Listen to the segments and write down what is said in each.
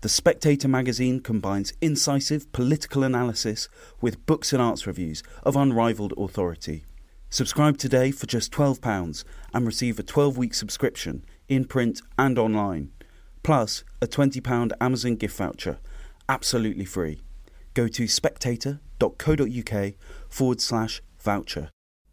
The Spectator magazine combines incisive political analysis with books and arts reviews of unrivalled authority. Subscribe today for just £12 and receive a 12-week subscription in print and online, plus a £20 Amazon gift voucher, absolutely free. Go to spectator.co.uk/voucher.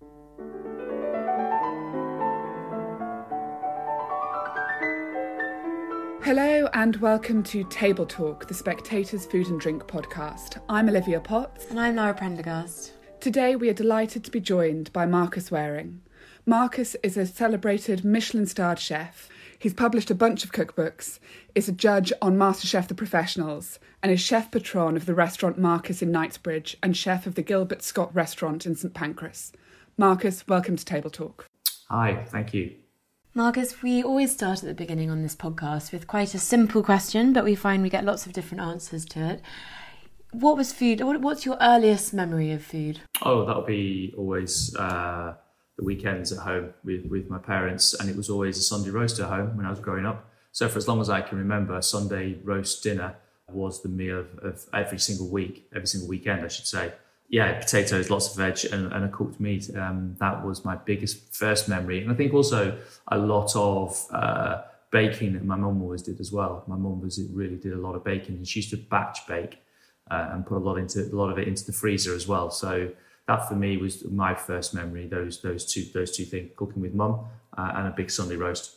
Hello and welcome to Table Talk, the Spectator's food and drink podcast. I'm Olivia Potts. And I'm Laura Prendergast. Today we are delighted to be joined by Marcus Waring. Marcus is a celebrated Michelin-starred chef. He's published a bunch of cookbooks, is a judge on MasterChef The Professionals, and is chef patron of the restaurant Marcus in Knightsbridge and chef of the Gilbert Scott restaurant in St Pancras. Marcus, welcome to Table Talk. Hi, thank you. Marcus, we always start at the beginning on this podcast with quite a simple question, but we find we get lots of different answers to it. What was food? What's your earliest memory of food? Oh, that'll be always the weekends at home with my parents, and it was always a Sunday roast at home when I was growing up. So for as long as I can remember, Sunday roast dinner was the meal of every single weekend, I should say. Yeah, potatoes, lots of veg, and a cooked meat. That was my biggest first memory. And I think also a lot of baking that my mum always did as well. My mum really did a lot of baking, and she used to batch bake and put a lot of it into the freezer as well. So that for me was my first memory. Those two things: cooking with mum and a big Sunday roast.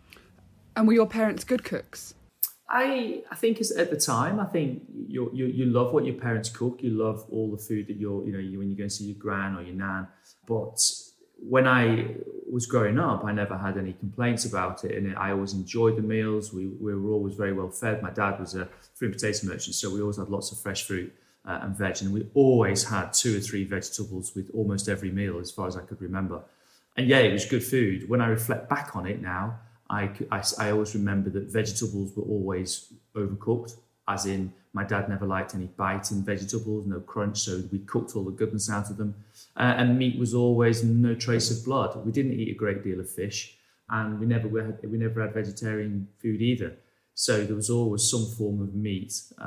And were your parents good cooks? I think at the time, I think you love what your parents cook. You love all the food that when you go and see your gran or your nan. But when I was growing up, I never had any complaints about it, and I always enjoyed the meals. We were always very well fed. My dad was a fruit and potato merchant, so we always had lots of fresh fruit and veg, and we always had 2 or 3 vegetables with almost every meal, as far as I could remember. And yeah, it was good food. When I reflect back on it now, I always remember that vegetables were always overcooked, as in my dad never liked any bite in vegetables, no crunch, so we cooked all the goodness out of them. And meat was always no trace of blood. We didn't eat a great deal of fish, and we never had vegetarian food either. So there was always some form of meat in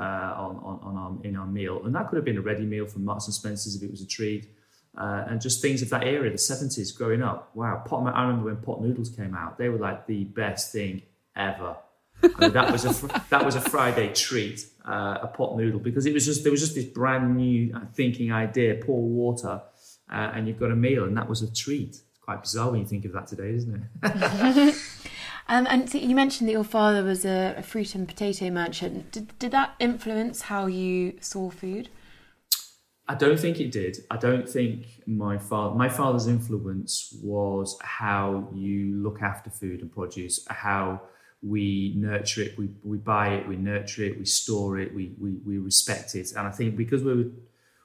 our meal, and that could have been a ready meal from Marks and Spencer's if it was a treat. And just things of that era, the 70s, growing up. Wow, I remember when pot noodles came out. They were like the best thing ever. I mean, that was a Friday treat, a pot noodle, because there was just this brand new thinking idea: pour water, and you've got a meal, and that was a treat. It's quite bizarre when you think of that today, isn't it? And so you mentioned that your father was a fruit and potato merchant. Did that influence how you saw food? I don't think it did. I don't think my father's influence was how you look after food and produce, how we nurture it, we buy it, we nurture it, we store it, we respect it. And I think because when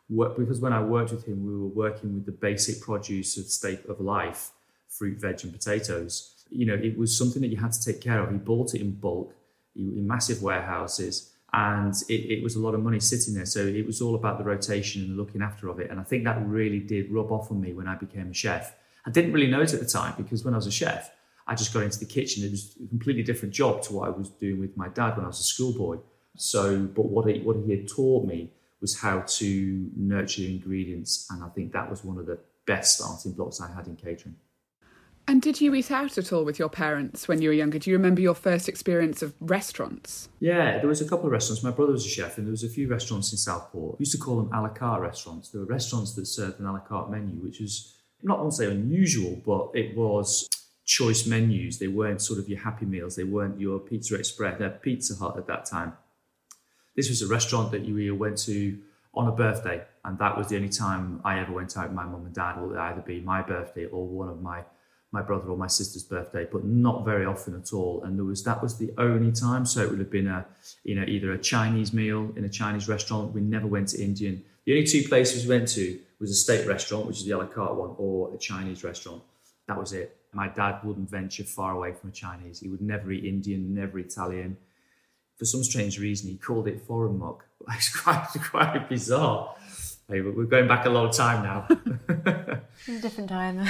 I worked with him, we were working with the basic produce of life, fruit, veg, and potatoes. It was something that you had to take care of. He bought it in bulk, in massive warehouses. And it was a lot of money sitting there. So it was all about the rotation and the looking after of it. And I think that really did rub off on me when I became a chef. I didn't really know it at the time, because when I was a chef, I just got into the kitchen. It was a completely different job to what I was doing with my dad when I was a schoolboy. But what he had taught me was how to nurture ingredients. And I think that was one of the best starting blocks I had in catering. And did you eat out at all with your parents when you were younger? Do you remember your first experience of restaurants? Yeah, there was a couple of restaurants. My brother was a chef, and there was a few restaurants in Southport. We used to call them a la carte restaurants. There were restaurants that served an a la carte menu, which was, I'm not going to say unusual, but it was choice menus. They weren't sort of your Happy Meals. They weren't your Pizza Express, Pizza Hut at that time. This was a restaurant that you went to on a birthday, and that was the only time I ever went out with my mum and dad. It would either be my birthday or one of my brother or my sister's birthday, but not very often at all. And that was the only time. So it would have been either a Chinese meal in a Chinese restaurant. We never went to Indian. The only 2 places we went to was a steak restaurant, which is the a la carte one, or a Chinese restaurant. That was it. My dad wouldn't venture far away from a Chinese. He would never eat Indian, never Italian. For some strange reason, he called it foreign muck. It's quite bizarre. Hey, but we're going back a lot of time now. It's a different time.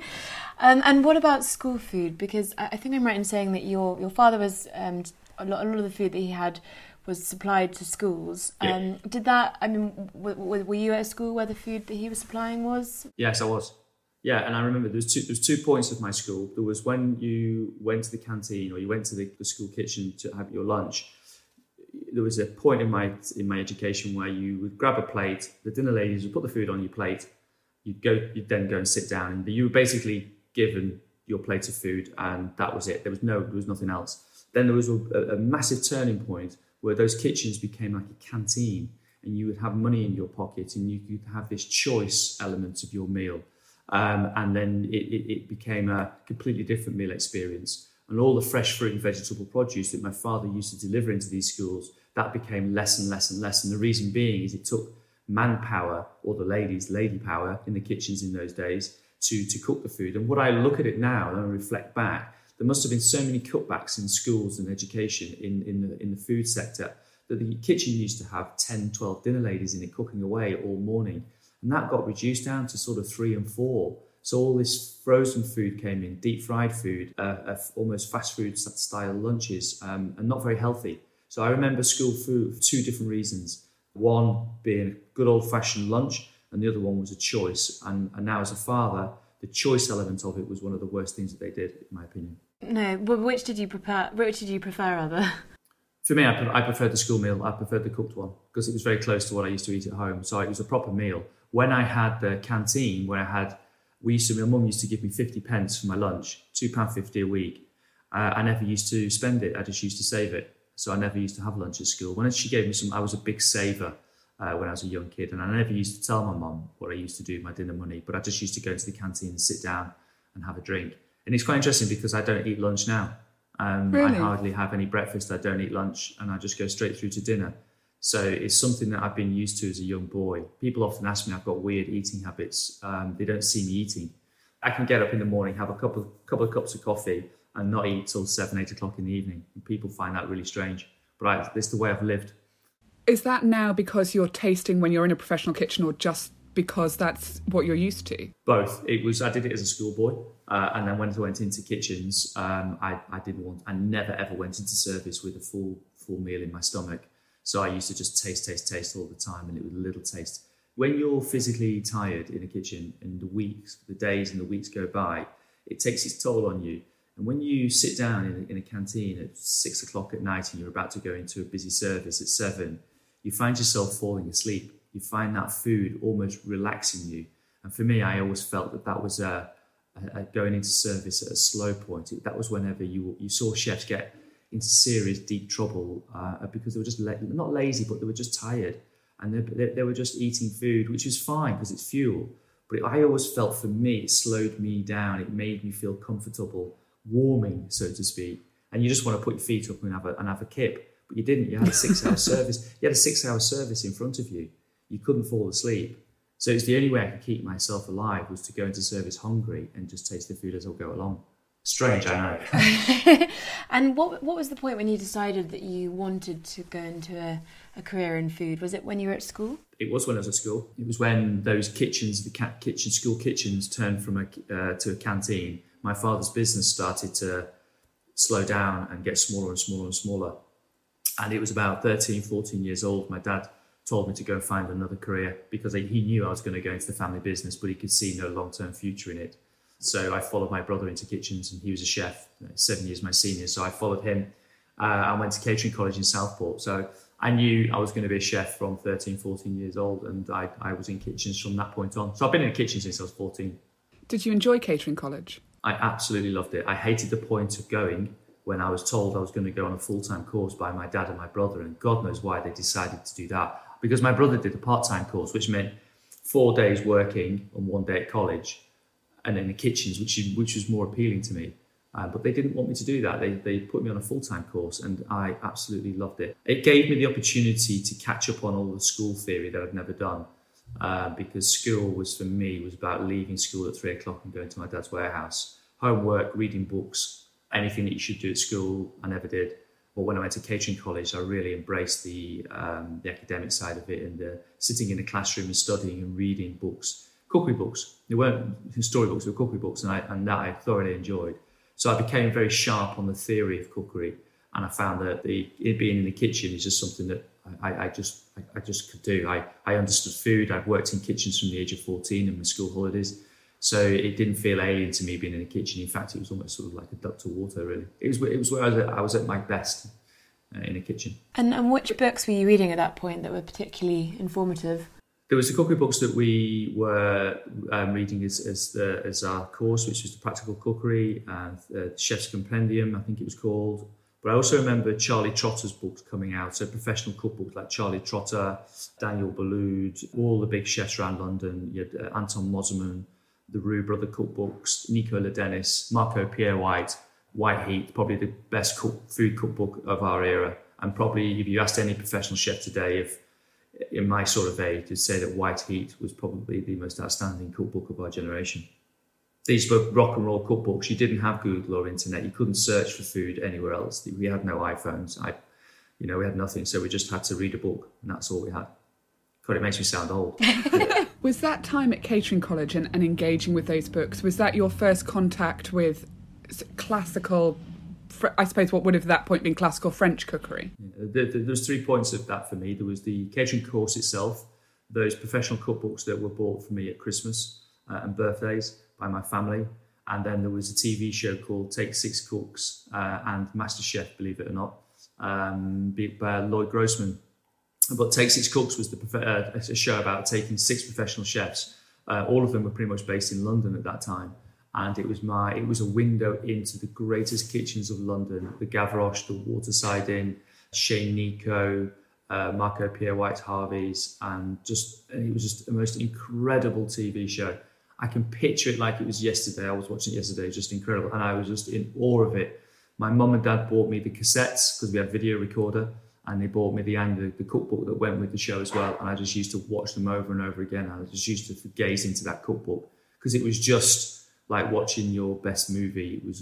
And what about school food? Because I think I'm right in saying that your father was a lot of the food that he had was supplied to schools. Yeah. Did that, I mean, were you at a school where the food that he was supplying was? Yes, I was. Yeah, and I remember there was 2 points of my school. There was when you went to the canteen or you went to the school kitchen to have your lunch. There was a point in my education where you would grab a plate, the dinner ladies would put the food on your plate, you'd then go and sit down, and you were basically given your plate of food, and that was it. There was nothing else. Then there was a massive turning point where those kitchens became like a canteen, and you would have money in your pocket, and you could have this choice element of your meal. And then it became a completely different meal experience. And all the fresh fruit and vegetable produce that my father used to deliver into these schools, that became less and less and less. And the reason being is it took manpower, or the lady power in the kitchens in those days, to cook the food. And what I look at it now and I reflect back, there must have been so many cutbacks in schools and education in the food sector that the kitchen used to have 10, 12 dinner ladies in it cooking away all morning. And that got reduced down to sort of 3 and 4. So all this frozen food came in, deep fried food, almost fast food style lunches, and not very healthy. So I remember school food for 2 different reasons. One being a good old fashioned lunch, and the other one was a choice. And now as a father, the choice element of it was one of the worst things that they did, in my opinion. No, but which did you prefer rather? For me, I preferred the school meal. I preferred the cooked one because it was very close to what I used to eat at home. So it was a proper meal. When I had the canteen, where my mum used to give me 50 pence for my lunch, £2.50 a week. I never used to spend it. I just used to save it. So I never used to have lunch at school. When she gave me some, I was a big saver when I was a young kid. And I never used to tell my mum what I used to do with my dinner money, but I just used to go into the canteen and sit down and have a drink. And it's quite interesting because I don't eat lunch now. Really? I hardly have any breakfast. I don't eat lunch, and I just go straight through to dinner. So it's something that I've been used to as a young boy. People often ask me, I've got weird eating habits. They don't see me eating. I can get up in the morning, have a couple of cups of coffee, and not eat till 7, 8 o'clock in the evening. And people find that really strange. But it's the way I've lived. Is that now because you're tasting when you're in a professional kitchen, or just because that's what you're used to? Both. I did it as a schoolboy, and then when I went into kitchens, I never ever went into service with a full meal in my stomach. So I used to just taste all the time, and it was a little taste. When you're physically tired in a kitchen, and the days and the weeks go by, it takes its toll on you. And when you sit down in a canteen at 6 o'clock at night and you're about to go into a busy service at 7, you find yourself falling asleep. You find that food almost relaxing you. And for me, I always felt that was going into service at a slow point. That was whenever you saw chefs get into serious, deep trouble because they were just not lazy, but they were just tired. And they were just eating food, which is fine because it's fuel. But I always felt, for me, it slowed me down. It made me feel comfortable, warming, so to speak. And you just want to put your feet up and have a kip. But you didn't. You had a 6-hour service. You had a 6-hour service in front of you. You couldn't fall asleep. So it's the only way I could keep myself alive was to go into service hungry and just taste the food as I'll go along. Strange, I know. And what was the point when you decided that you wanted to go into a career in food? Was it when you were at school? It was when I was at school. It was when those kitchens, school kitchens, turned from to a canteen. My father's business started to slow down and get smaller and smaller and smaller. And it was about 13, 14 years old. My dad told me to go and find another career because he knew I was going to go into the family business, but he could see no long-term future in it. So I followed my brother into kitchens, and he was a chef, 7 years my senior. So I followed him. I went to catering college in Southport. So I knew I was going to be a chef from 13, 14 years old, and I was in kitchens from that point on. So I've been in a kitchen since I was 14. Did you enjoy catering college? I absolutely loved it. I hated the point of going when I was told I was going to go on a full-time course by my dad and my brother, and God knows why they decided to do that. Because my brother did a part-time course, which meant 4 days working and 1 day at college, and in the kitchens, which was more appealing to me. But they didn't want me to do that. They put me on a full-time course, and I absolutely loved it. It gave me the opportunity to catch up on all the school theory that I'd never done, because school was about leaving school at 3 o'clock and going to my dad's warehouse. Homework, reading books, anything that you should do at school, I never did. But when I went to catering college, I really embraced the academic side of it, and sitting in a classroom and studying and reading books, cookery books. They weren't storybooks, they were cookery books, and that I thoroughly enjoyed. So I became very sharp on the theory of cookery, And I found that it being in the kitchen is just something that I just could do. I understood food. I'd worked in kitchens from the age of 14 in my school holidays. So it didn't feel alien to me being in the kitchen. In fact, it was almost sort of like a duck to water, really. It was where I was at my best in a kitchen. And which books were you reading at that point that were particularly informative? There was the cookery books that we were reading as our course, which was the Practical Cookery and the Chef's Compendium, I think it was called. But I also remember Charlie Trotter's books coming out, so professional cookbooks like Charlie Trotter, Daniel Boulud, all the big chefs around London. You had Anton Mosman, the Roux Brother cookbooks, Nico Ladenis, Marco Pierre White, White Heat, probably the best food cookbook of our era. And probably if you asked any professional chef today, if in my sort of age, you'd say that White Heat was probably the most outstanding cookbook of our generation. These were rock and roll cookbooks. You didn't have Google or internet. You couldn't search for food anywhere else. We had no iPhones. We had nothing. So we just had to read a book, and that's all we had. God, it makes me sound old. Was that time at Catering College and engaging with those books, was that your first contact with classical, I suppose what would have at that point been classical French cookery? There's 3 points of that for me. There was the catering course itself, those professional cookbooks that were bought for me at Christmas and birthdays by my family. And then there was a TV show called Take Six Cooks and MasterChef, believe it or not, by Lloyd Grossman. But Take Six Cooks was a show about taking 6 professional chefs. All of them were pretty much based in London at that time. And it was a window into the greatest kitchens of London, the Gavroche, the Waterside Inn, Chez Nico, Marco Pierre White's Harvey's, and it was just the most incredible TV show. I can picture it like it was yesterday. I was watching it yesterday, just incredible. And I was just in awe of it. My mum and dad bought me the cassettes because we had video recorder, and they bought me the cookbook that went with the show as well. And I just used to watch them over and over again. I just used to gaze into that cookbook because it was just like watching your best movie. It was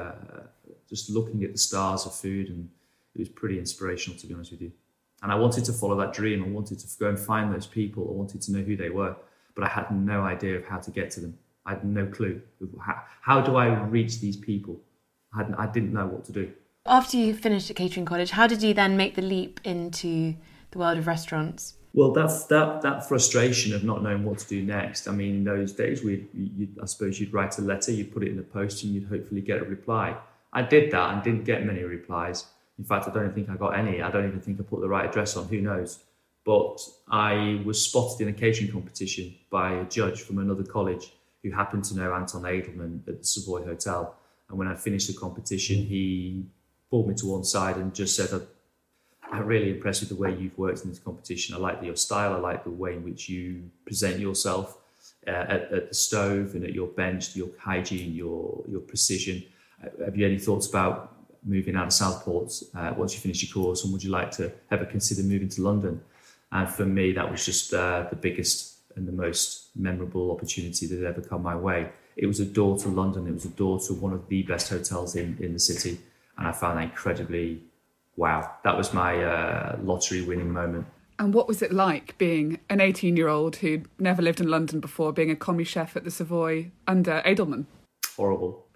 just looking at the stars of food, and it was pretty inspirational, to be honest with you. And I wanted to follow that dream. I wanted to go and find those people. I wanted to know who they were. But I had no idea of how to get to them. I had no clue. How do I reach these people? I didn't know what to do. After you finished at Catering College, how did you then make the leap into the world of restaurants? Well, that frustration of not knowing what to do next. I mean, in those days, I suppose you'd write a letter, you'd put it in the post, and you'd hopefully get a reply. I did that and didn't get many replies. In fact, I don't think I got any. I don't even think I put the right address on. Who knows? But I was spotted in a catering competition by a judge from another college who happened to know Anton Edelman at the Savoy Hotel. And when I finished the competition, he pulled me to one side and just said, I'm really impressed with the way you've worked in this competition. I like your style. I like the way in which you present yourself at the stove and at your bench, your hygiene, your precision. Have you any thoughts about moving out of Southport once you finish your course? And would you like to ever consider moving to London? And for me, that was just the biggest and the most memorable opportunity that had ever come my way. It was a door to London. It was a door to one of the best hotels in the city. And I found that incredibly, wow. That was my lottery winning moment. And what was it like being an 18-year-old who'd never lived in London before, being a commis chef at the Savoy under Edelman? Horrible.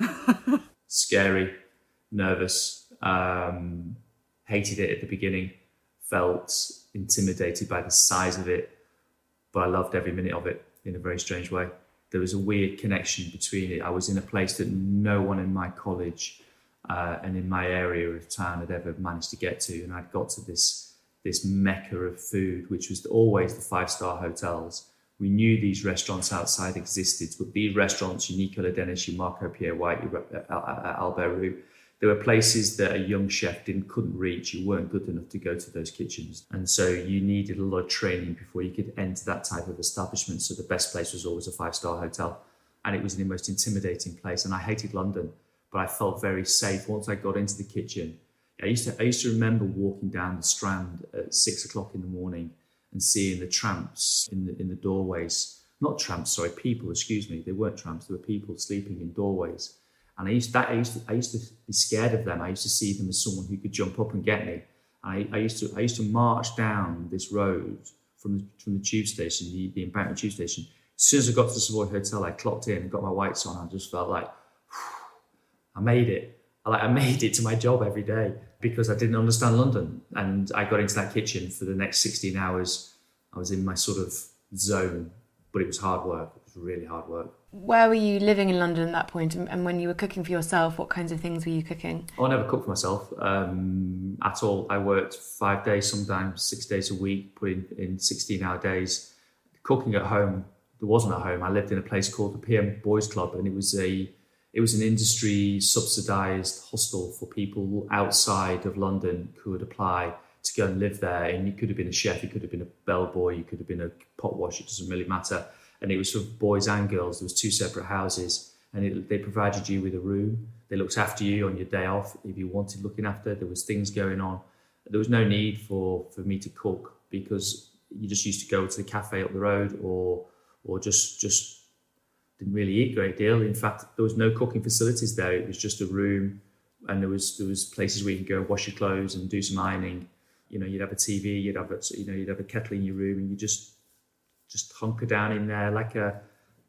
Scary. Nervous. Hated it at the beginning. Felt intimidated by the size of it, but I loved every minute of it in a very strange way. There was a weird connection between it. I was in a place that no one in my college and in my area of town had ever managed to get to, and I'd got to this mecca of food, which was always the 5-star hotels. We knew these restaurants outside existed, but these restaurants, Nico Ladenis, Marco Pierre White, Albert Roux, there were places that a young chef couldn't reach. You weren't good enough to go to those kitchens. And so you needed a lot of training before you could enter that type of establishment. So the best place was always a 5-star hotel. And it was the most intimidating place. And I hated London, but I felt very safe once I got into the kitchen. I used to remember walking down the Strand at 6 o'clock in the morning and seeing the tramps in the doorways. Not tramps, sorry, people, excuse me. They weren't tramps, they were people sleeping in doorways. And I used to be scared of them. I used to see them as someone who could jump up and get me. I used to march down this road from the tube station, the Embankment tube station. As soon as I got to the Savoy Hotel, I clocked in and got my whites on. I just felt like, I made it. I made it to my job every day because I didn't understand London. And I got into that kitchen for the next 16 hours. I was in my sort of zone, but it was hard work. It was really hard work. Where were you living in London at that point? And when you were cooking for yourself, what kinds of things were you cooking? I never cooked for myself at all. I worked 5 days, sometimes 6 days a week, put in 16-hour days. Cooking at home, there wasn't at home. I lived in a place called the PM Boys Club, and it was an industry subsidised hostel for people outside of London who would apply to go and live there. And you could have been a chef, you could have been a bellboy, you could have been a pot wash, it doesn't really matter. And it was for boys and girls. There was 2 separate houses, and they provided you with a room. They looked after you on your day off if you wanted looking after. There was things going on. There was no need for me to cook because you just used to go to the cafe up the road or just didn't really eat a great deal. In fact, there was no cooking facilities there. It was just a room, and there was places where you could go and wash your clothes and do some ironing. You'd have a TV, you'd have a kettle in your room, and you just hunker down in there like a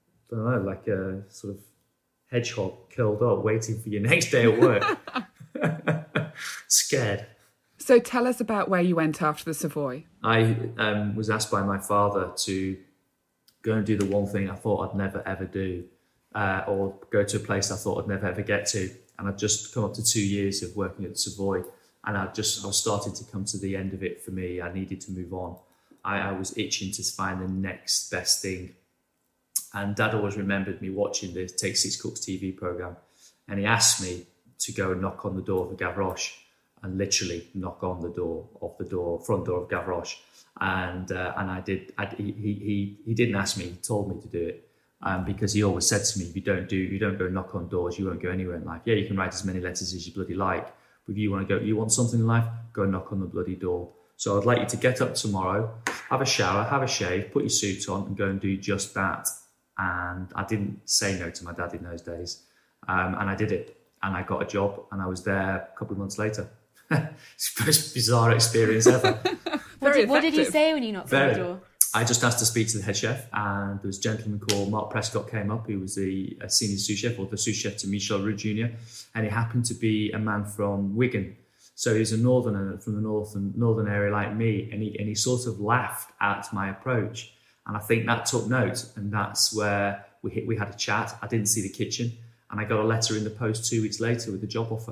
sort of hedgehog curled up, waiting for your next day at work. Scared. So tell us about where you went after the Savoy. I was asked by my father to go and do the one thing I thought I'd never ever do, or go to a place I thought I'd never ever get to. And I'd just come up to 2 years of working at the Savoy, and I was starting to come to the end of it for me. I needed to move on. I was itching to find the next best thing. And Dad always remembered me watching the Take 6 Cooks TV programme, and he asked me to go and knock on the door of Gavroche, and literally knock on the front door of Gavroche. And I did. He didn't ask me; he told me to do it, because he always said to me, "If you don't go knock on doors, you won't go anywhere in life. Yeah, you can write as many letters as you bloody like, but if you want something in life, go and knock on the bloody door. So I'd like you to get up tomorrow, have a shower, have a shave, put your suit on, and go and do just that." And I didn't say no to my dad in those days, and I did it, and I got a job, and I was there a couple of months later. It's the most bizarre experience ever. What did he say when you knocked on the door? I just asked to speak to the head chef, and there was a gentleman called Mark Prescott came up. He was a senior sous chef, or the sous chef to Michel Roux Jr., and he happened to be a man from Wigan. So he's a northerner from the northern area like me, and he sort of laughed at my approach, and I think that took note, and that's where we had a chat. I didn't see the kitchen, and I got a letter in the post 2 weeks later with a job offer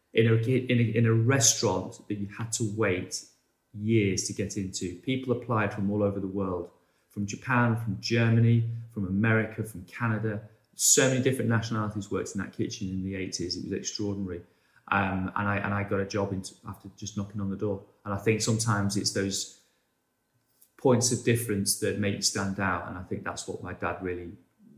in a restaurant that you had to wait years to get into. People applied from all over the world, from Japan, from Germany, from America, from Canada. So many different nationalities worked in that kitchen in the 80s. It was extraordinary. And I got a job after just knocking on the door. And I think sometimes it's those points of difference that make you stand out. And I think that's what my dad really,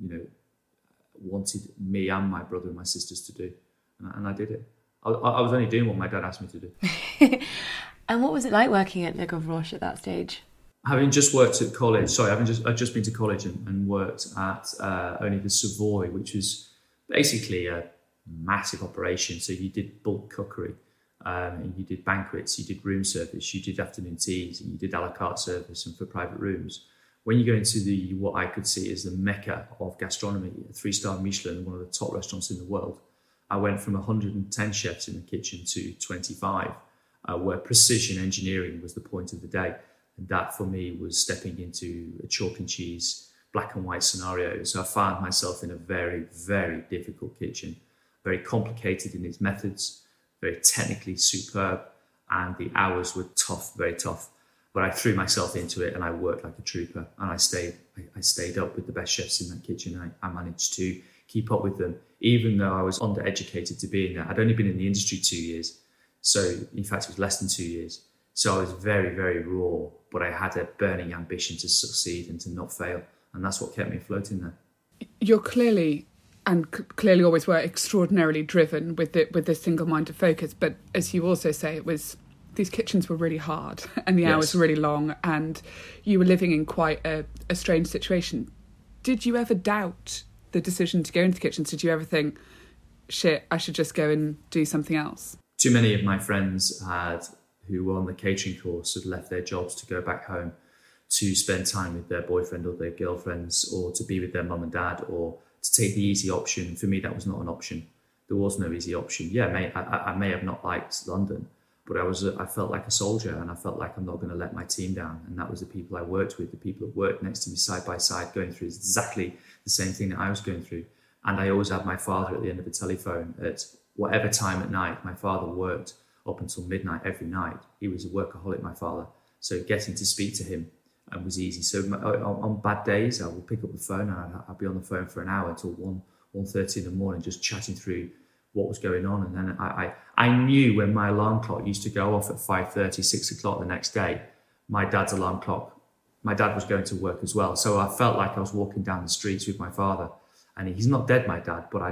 wanted me and my brother and my sisters to do. And I did it. I was only doing what my dad asked me to do. And what was it like working at Le Gavroche at that stage? Having just worked at college, I'd just been to college and worked at only the Savoy, which was basically a massive operation. So you did bulk cookery, and you did banquets, you did room service, you did afternoon teas, and you did a la carte service and for private rooms. When you go into what I could see as the mecca of gastronomy, a 3-star Michelin, one of the top restaurants in the world, I went from 110 chefs in the kitchen to 25, where precision engineering was the point of the day. And that for me was stepping into a chalk and cheese, black and white scenario. So I found myself in a very, very difficult kitchen, very complicated in its methods, very technically superb, and the hours were tough, very tough. But I threw myself into it and I worked like a trooper, and I stayed up with the best chefs in that kitchen. I managed to keep up with them, even though I was undereducated to be in there. I'd only been in the industry 2 years. So in fact, it was less than 2 years. So I was very, very raw, but I had a burning ambition to succeed and to not fail. And that's what kept me floating there. You're clearly always were extraordinarily driven with this single-minded focus. But as you also say, these kitchens were really hard and the hours were really long, and you were living in quite a strange situation. Did you ever doubt the decision to go into the kitchens? Did you ever think, shit, I should just go and do something else? Too many of my friends who were on the catering course had left their jobs to go back home to spend time with their boyfriend or their girlfriends, or to be with their mum and dad, or to take the easy option. For me, that was not an option. there was no easy option. Yeah, I may have not liked London, but I felt like a soldier, and I felt like I'm not going to let my team down. And that was the people I worked with, the people that worked next to me side by side, going through exactly the same thing that I was going through. And I always had my father at the end of the telephone at whatever time at night. My father worked up until midnight every night. He was a workaholic, my father. So getting to speak to him was easy. So on bad days, I would pick up the phone and I'd be on the phone for an hour until 1:30 in the morning, just chatting through what was going on. And then I knew when my alarm clock used to go off at 5:30, 6 o'clock the next day, my dad's alarm clock, my dad was going to work as well. So I felt like I was walking down the streets with my father. And he's not dead, my dad, but I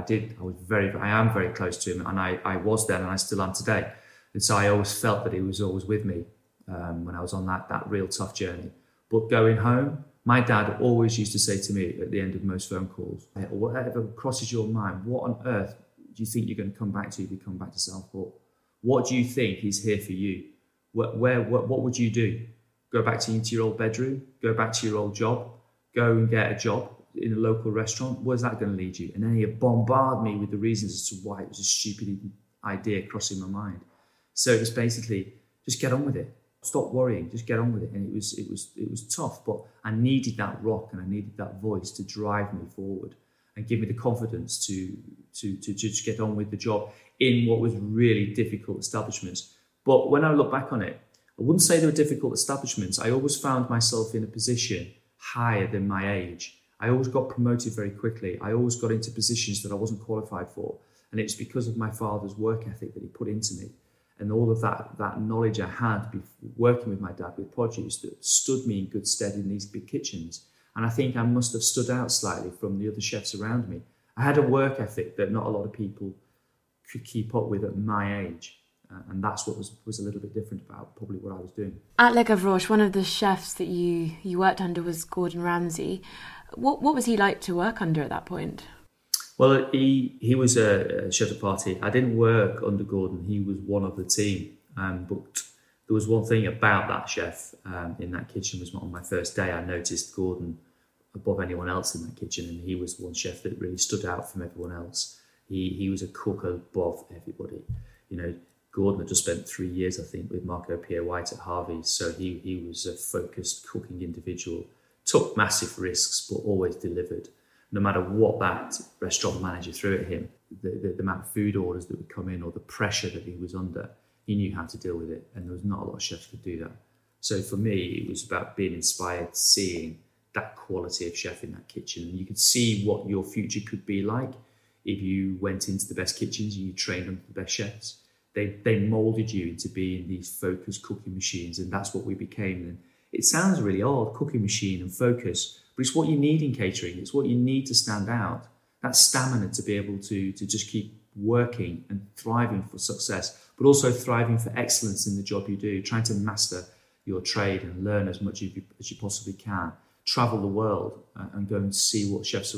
am very close to him, and I was then, and I still am today. And so I always felt that he was always with me when I was on that real tough journey. But going home, my dad always used to say to me at the end of most phone calls, whatever crosses your mind, what on earth do you think you're going to come back to if you come back to Southport? What do you think is here for you? What would you do? Go back into your old bedroom? Go back to your old job? Go and get a job in a local restaurant? Where's that going to lead you? And then he'd bombard me with the reasons as to why it was a stupid idea crossing my mind. So it was basically, just get on with it. Stop worrying, just get on with it. And it was tough, but I needed that rock and I needed that voice to drive me forward and give me the confidence to just get on with the job in what was really difficult establishments. But when I look back on it, I wouldn't say they were difficult establishments. I always found myself in a position higher than my age. I always got promoted very quickly. I always got into positions that I wasn't qualified for. And it's because of my father's work ethic that he put into me. And all of that knowledge I had working with my dad with produce that stood me in good stead in these big kitchens. And I think I must have stood out slightly from the other chefs around me. I had a work ethic that not a lot of people could keep up with at my age. And that's what was a little bit different about probably what I was doing. At Le Gavroche, one of the chefs that you worked under was Gordon Ramsay. What was he like to work under at that point? Well, he was a chef de partie. I didn't work under Gordon. He was one of the team. But there was one thing about that chef in that kitchen was on my first day, I noticed Gordon above anyone else in that kitchen. And he was one chef that really stood out from everyone else. He was a cook above everybody. You know, Gordon had just spent 3 years, I think, with Marco Pierre White at Harvey's. So he was a focused cooking individual, took massive risks, but always delivered. No matter what that restaurant manager threw at him, the amount of food orders that would come in or the pressure that he was under, he knew how to deal with it. And there was not a lot of chefs could do that. So for me, it was about being inspired, seeing that quality of chef in that kitchen. And you could see what your future could be like if you went into the best kitchens and you trained under the best chefs. They moulded you into being these focused cooking machines, and that's what we became. And it sounds really odd, cooking machine and focus, but it's what you need in catering. It's what you need to stand out. That stamina to be able to just keep working and thriving for success, but also thriving for excellence in the job you do, trying to master your trade and learn as much as you possibly can. Travel the world and go and see what chefs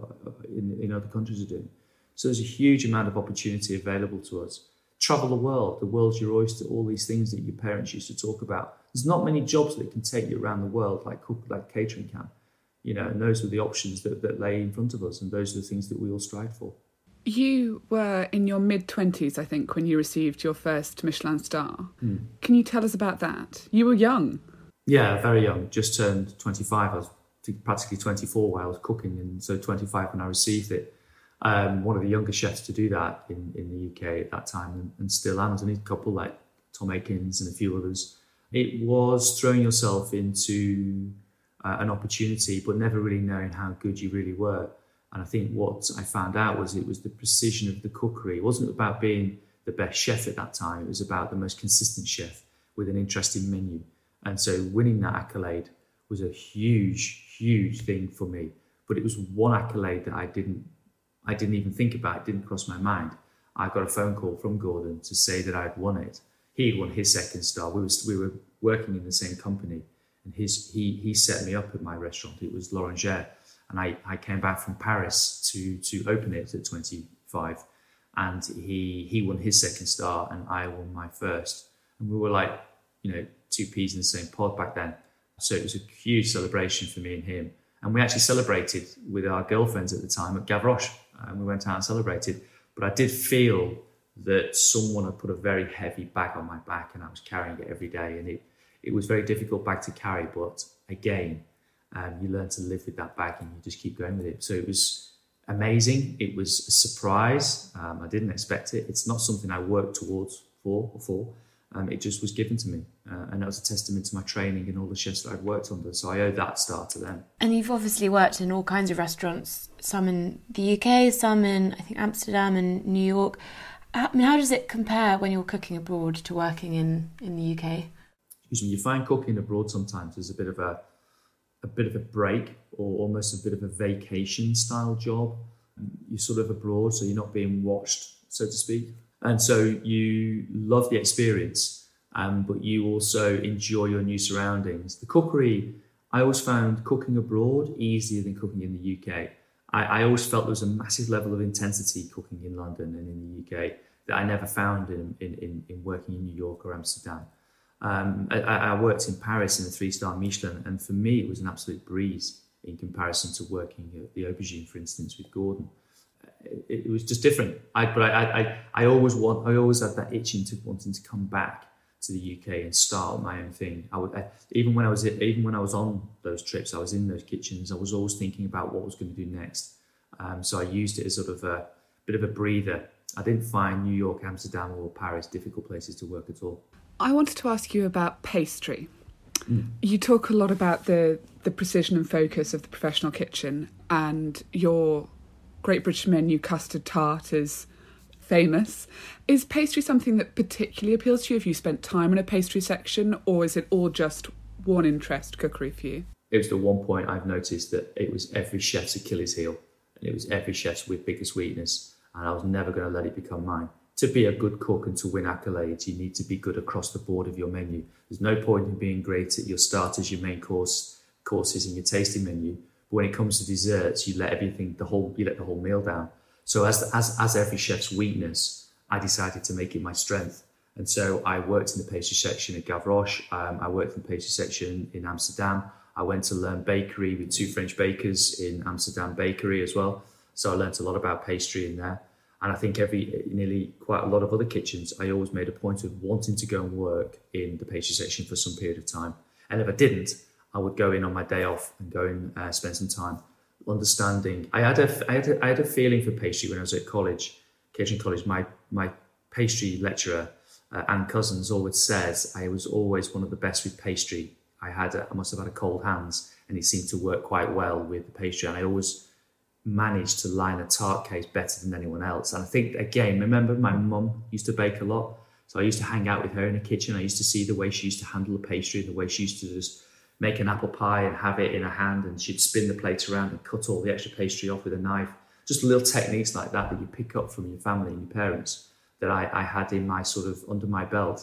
in other countries are doing. So there's a huge amount of opportunity available to us. Travel the world's your oyster, all these things that your parents used to talk about. There's not many jobs that can take you around the world like catering can. You know, and those were the options that lay in front of us, and those are the things that we all strive for. You were in your mid-20s, I think, when you received your first Michelin star. Can you tell us about that? You were young. Yeah, very young. Just turned 25. I was practically 24 while I was cooking, and so 25 when I received it. One of the younger chefs to do that in the UK at that time, and still am. There's only a couple like Tom Aikens and a few others. It was throwing yourself into an opportunity, but never really knowing how good you really were. And I think what I found out was it was the precision of the cookery. It wasn't about being the best chef at that time. It was about the most consistent chef with an interesting menu. And so winning that accolade was a huge, huge thing for me. But it was one accolade that I didn't even think about. It didn't cross my mind. I got a phone call from Gordon to say that I'd won it. He had won his second star. We were working in the same company, and he set me up at my restaurant. It was L'Orangerie, and I came back from Paris to open it at 25, and he won his second star, and I won my first. And we were like, you know, two peas in the same pod back then. So it was a huge celebration for me and him. And we actually celebrated with our girlfriends at the time at Gavroche. And we went out and celebrated. But I did feel that someone had put a very heavy bag on my back and I was carrying it every day. And it was a very difficult bag to carry. But again, you learn to live with that bag and you just keep going with it. So it was amazing. It was a surprise. I didn't expect it. It's not something I worked towards before. It just was given to me. And that was a testament to my training and all the chefs that I'd worked under. So I owe that start to them. And you've obviously worked in all kinds of restaurants, some in the UK, some in, I think, Amsterdam and New York. I mean, how does it compare when you're cooking abroad to working in the UK? You find cooking abroad sometimes is a bit of a break, or almost a bit of a vacation style job. You're sort of abroad, so you're not being watched, so to speak. And so you love the experience, but you also enjoy your new surroundings. The cookery, I always found cooking abroad easier than cooking in the UK. I always felt there was a massive level of intensity cooking in London and in the UK that I never found in working in New York or Amsterdam. I worked in Paris in a 3-star Michelin, and for me it was an absolute breeze in comparison to working at the Aubergine, for instance, with Gordon. It was just different. I always had that itching to wanting to come back to the UK and start my own thing. Even when I was on those trips, I was in those kitchens. I was always thinking about what I was going to do next. So I used it as sort of a bit of a breather. I didn't find New York, Amsterdam, or Paris difficult places to work at all. I wanted to ask you about pastry. You talk a lot about the precision and focus of the professional kitchen, and your Great British Menu custard tart is famous. Is pastry something that particularly appeals to you? Have you spent time in a pastry section, or is it all just one interest, cookery, for you? It was the one point I've noticed that it was every chef's Achilles heel, and it was every chef's biggest weakness, and I was never going to let it become mine. To be a good cook and to win accolades, you need to be good across the board of your menu. There's no point in being great at your starters, your main courses, and your tasting menu. But when it comes to desserts, you let the whole meal down. So as every chef's weakness, I decided to make it my strength. And so I worked in the pastry section at Gavroche. I worked in the pastry section in Amsterdam. I went to learn bakery with 2 French bakers in Amsterdam Bakery as well. So I learned a lot about pastry in there. And I think nearly quite a lot of other kitchens, I always made a point of wanting to go and work in the pastry section for some period of time. And if I didn't, I would go in on my day off and go and spend some time understanding. I had a feeling for pastry when I was at college, Catering College. My pastry lecturer, Anne Cousins, always says I was always one of the best with pastry. I must have had a cold hands, and it seemed to work quite well with the pastry. And I always managed to line a tart case better than anyone else. And I think, again, remember my mum used to bake a lot. So I used to hang out with her in the kitchen. I used to see the way she used to handle the pastry, the way she used to just make an apple pie and have it in her hand, and she'd spin the plates around and cut all the extra pastry off with a knife. Just little techniques like that you pick up from your family and your parents that I had in my sort of under my belt.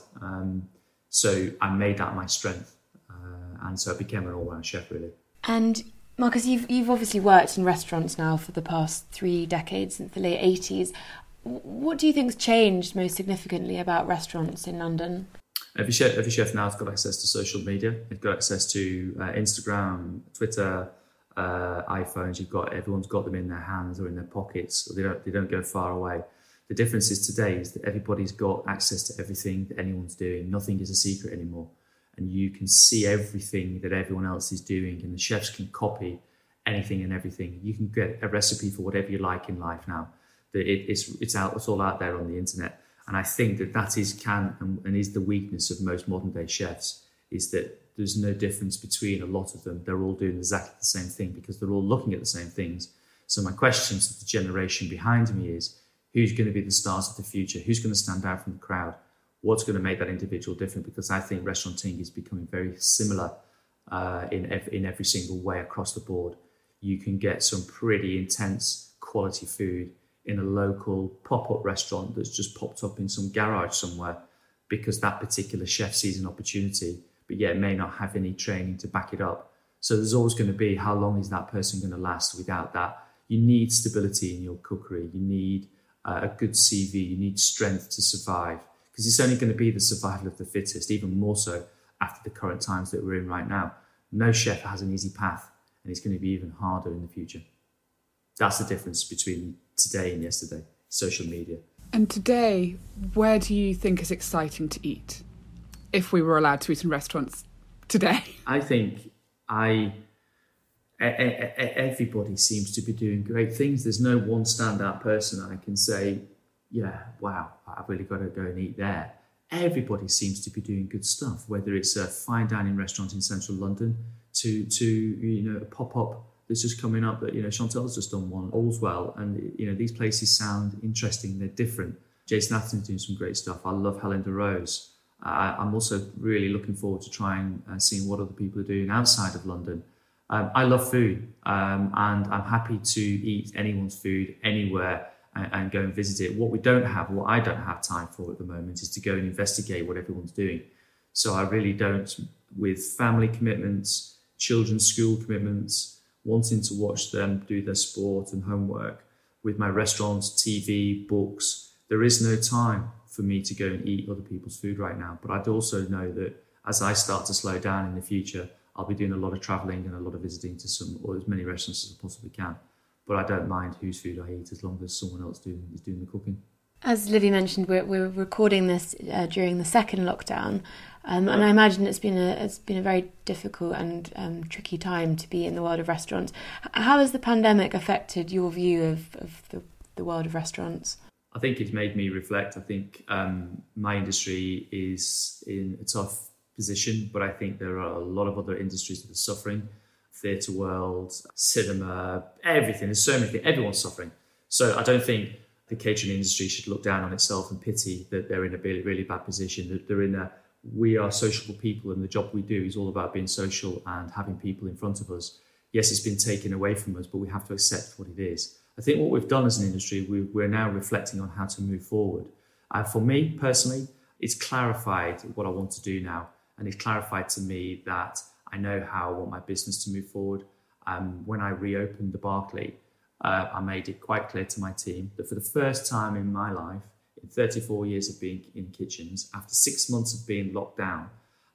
So I made that my strength. And so I became an all-round chef, really. And Marcus, you've obviously worked in restaurants now for the past 3 decades, since the late 80s. What do you think's changed most significantly about restaurants in London? Every chef now has got access to social media. They've got access to Instagram, Twitter, iPhones. Everyone's got them in their hands or in their pockets. They don't go far away. The difference is today is that everybody's got access to everything that anyone's doing. Nothing is a secret anymore. And you can see everything that everyone else is doing, and the chefs can copy anything and everything. You can get a recipe for whatever you like in life now. It's all out there on the internet. And I think that is the weakness of most modern day chefs, is that there's no difference between a lot of them. They're all doing exactly the same thing because they're all looking at the same things. So my question to the generation behind me is, who's going to be the stars of the future? Who's going to stand out from the crowd? What's going to make that individual different? Because I think restauranting is becoming very similar in every single way across the board. You can get some pretty intense quality food in a local pop-up restaurant that's just popped up in some garage somewhere because that particular chef sees an opportunity, but yet may not have any training to back it up. So there's always going to be, how long is that person going to last without that? You need stability in your cookery. You need a good CV. You need strength to survive, because it's only going to be the survival of the fittest, even more so after the current times that we're in right now. No chef has an easy path, and it's going to be even harder in the future. That's the difference between today and yesterday. social media. And today, where do you think is exciting to eat, if we were allowed to eat in restaurants today? I think everybody seems to be doing great things. There's no one standout person I can say, yeah, wow, I've really got to go and eat there. Everybody seems to be doing good stuff, whether it's a fine dining restaurant in central London to a pop-up that's just coming up that, Chantel's just done one, Allswell, and, these places sound interesting, they're different. Jason Atherton's doing some great stuff. I love Helen de Rose. I'm also really looking forward to trying seeing what other people are doing outside of London. I love food, and I'm happy to eat anyone's food anywhere and go and visit it. What I don't have time for at the moment is to go and investigate what everyone's doing. So I really don't, with family commitments, children's school commitments, wanting to watch them do their sport and homework, with my restaurants, TV, books, there is no time for me to go and eat other people's food right now. But I'd also know that as I start to slow down in the future, I'll be doing a lot of travelling and a lot of visiting to as many restaurants as I possibly can. But I don't mind whose food I eat as long as someone else is doing the cooking. As Livy mentioned, we're recording this during the second lockdown, and I imagine it's been a very difficult and tricky time to be in the world of restaurants. How has the pandemic affected your view of the world of restaurants? I think it's made me reflect. I think my industry is in a tough position, but I think there are a lot of other industries that are suffering. Theatre world, cinema, everything. There's so many things. Everyone's suffering. So I don't think the catering industry should look down on itself and pity that they're in a really, really bad position. That we are sociable people, and the job we do is all about being social and having people in front of us. Yes, it's been taken away from us, but we have to accept what it is. I think what we've done as an industry, we're now reflecting on how to move forward. For me personally, it's clarified what I want to do now, and it's clarified to me that I know how I want my business to move forward. When I reopened the Berkeley, I made it quite clear to my team that for the first time in my life, in 34 years of being in kitchens, after 6 months of being locked down,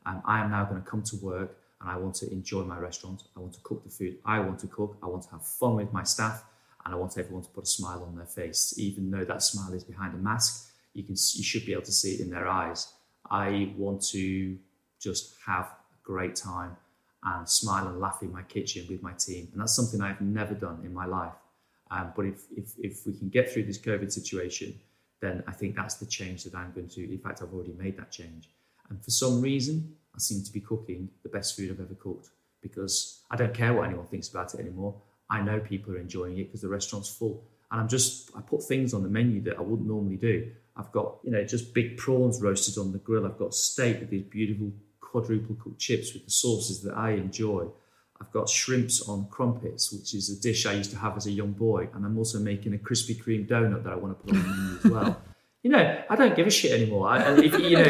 I am now going to come to work and I want to enjoy my restaurant. I want to cook the food I want to cook. I want to have fun with my staff, and I want everyone to put a smile on their face. Even though that smile is behind a mask, you should be able to see it in their eyes. I want to just have a great time and smile and laugh in my kitchen with my team. And that's something I've never done in my life. But if we can get through this COVID situation, then I think that's the change that I'm going to. In fact, I've already made that change. And for some reason, I seem to be cooking the best food I've ever cooked, because I don't care what anyone thinks about it anymore. I know people are enjoying it because the restaurant's full. And I put things on the menu that I wouldn't normally do. I've got, just big prawns roasted on the grill. I've got steak with these beautiful quadruple cooked chips with the sauces that I enjoy. I've got shrimps on crumpets, which is a dish I used to have as a young boy. And I'm also making a Krispy Kreme donut that I want to put on the menu as well. I don't give a shit anymore. And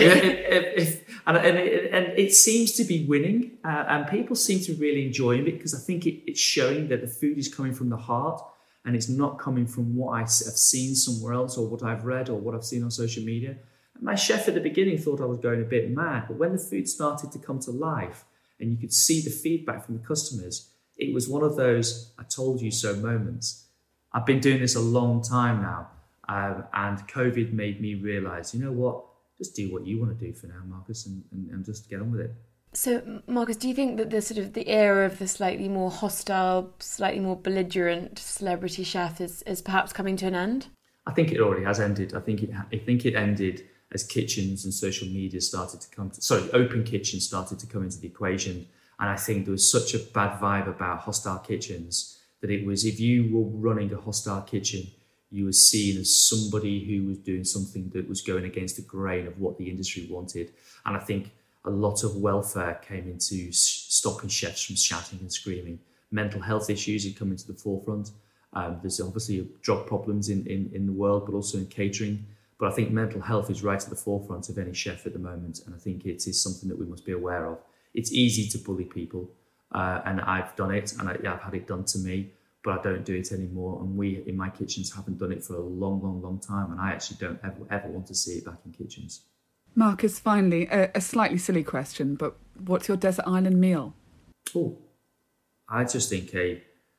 it seems to be winning, and people seem to really enjoy it, because I think it's showing that the food is coming from the heart, and it's not coming from what I've seen somewhere else, or what I've read, or what I've seen on social media. And my chef at the beginning thought I was going a bit mad, but when the food started to come to life, and you could see the feedback from the customers, it was one of those "I told you so" moments. I've been doing this a long time now. And COVID made me realise, you know what, just do what you want to do for now, Marcus, and just get on with it. So, Marcus, do you think that the era of the slightly more hostile, slightly more belligerent celebrity chef is perhaps coming to an end? I think it already has ended. I think it ended as kitchens and social media started to open kitchens started to come into the equation. And I think there was such a bad vibe about hostile kitchens that it was, if you were running a hostile kitchen, you were seen as somebody who was doing something that was going against the grain of what the industry wanted. And I think a lot of welfare came into stopping chefs from shouting and screaming. Mental health issues had come into the forefront. There's obviously drug problems in the world, but also in catering. But I think mental health is right at the forefront of any chef at the moment. And I think it is something that we must be aware of. It's easy to bully people. And I've done it, and I've had it done to me. But I don't do it anymore. And we, in my kitchens, haven't done it for a long, long, long time. And I actually don't ever want to see it back in kitchens. Marcus, finally, a slightly silly question, but what's your desert island meal? Oh, I just think a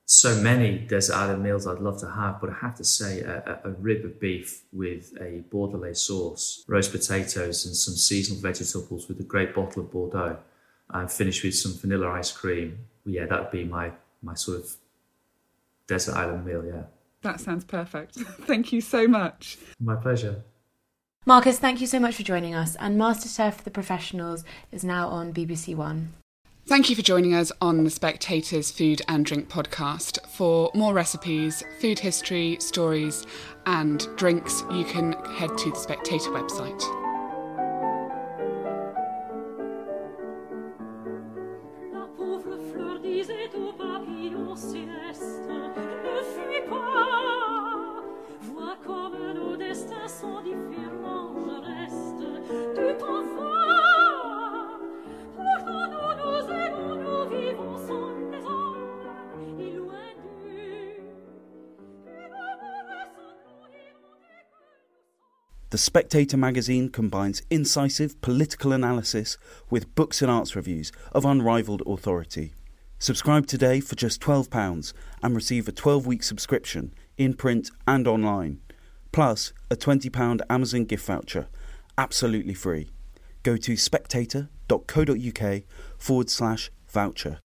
so many desert island meals I'd love to have, but I have to say a rib of beef with a Bordelais sauce, roast potatoes and some seasonal vegetables with a great bottle of Bordeaux, and finish with some vanilla ice cream. Yeah, that would be my sort of desert island meal, yeah. That sounds perfect. Thank you so much. My pleasure. Marcus, thank you so much for joining us. And MasterChef The Professionals is now on BBC One. Thank you for joining us on the Spectator's Food and Drink podcast. For more recipes, food history, stories and drinks, you can head to the Spectator website. The Spectator magazine combines incisive political analysis with books and arts reviews of unrivalled authority. Subscribe today for just £12 and receive a 12-week subscription in print and online, plus a £20 Amazon gift voucher, absolutely free. Go to spectator.co.uk/voucher.